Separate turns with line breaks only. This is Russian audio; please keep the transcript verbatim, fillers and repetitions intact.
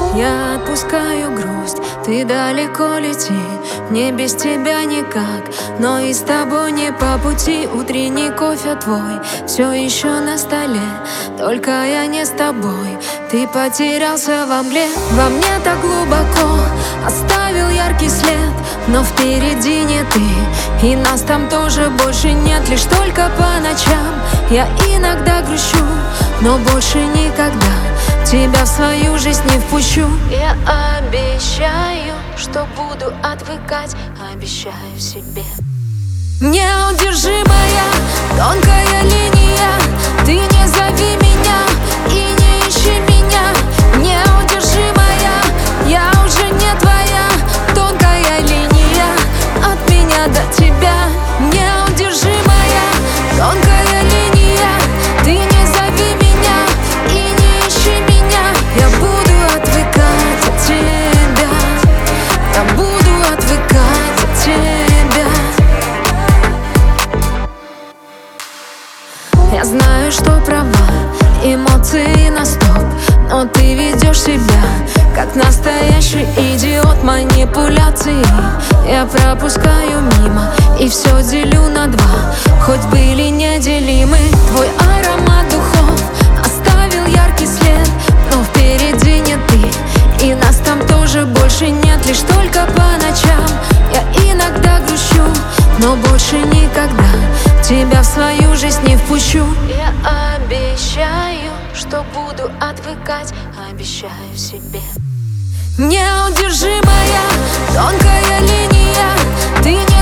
Я отпускаю грусть, ты далеко лети. Мне без тебя никак, но и с тобой не по пути. Утренний кофе твой все еще на столе, только я не с тобой. Ты потерялся во мгле, во мне так глубоко оставил яркий след, но впереди не ты, и нас там тоже больше нет. Лишь только по ночам я иногда грущу, но больше никогда тебя в свою жизнь не впущу. Я обещаю, что буду отвыкать, обещаю себе. Неудержимая тонкая линия, ты не зови меня и не ищи меня. Неудержимая, я уже не твоя, тонкая линия от меня до тебя. Неудержимая тонкая линия, ты не зови меня и не ищи меня. Я буду отвыкать от тебя, я буду отвыкать от тебя. Я знаю, что права, эмоции на стоп, но ты ведешь себя как настоящий идиот. Манипуляции я пропускаю мимо и все делю на два, хоть были неделимы. Твой аромат духов оставил яркий след, но впереди не ты, и нас там тоже больше нет. Лишь только по ночам я иногда грущу, но больше никогда тебя в свою жизнь не впущу. Я обещаю, что буду отвыкать, обещаю себе. Неудержимая тонкая линия, ты не